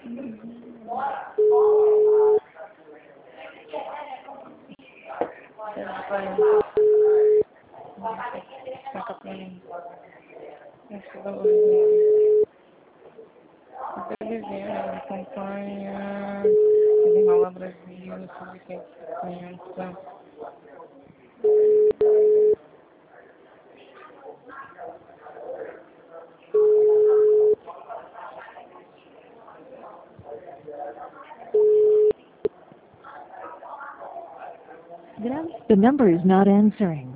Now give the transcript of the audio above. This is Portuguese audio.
Acompanha Desenrola Brasil, subsequência. The number is not answering.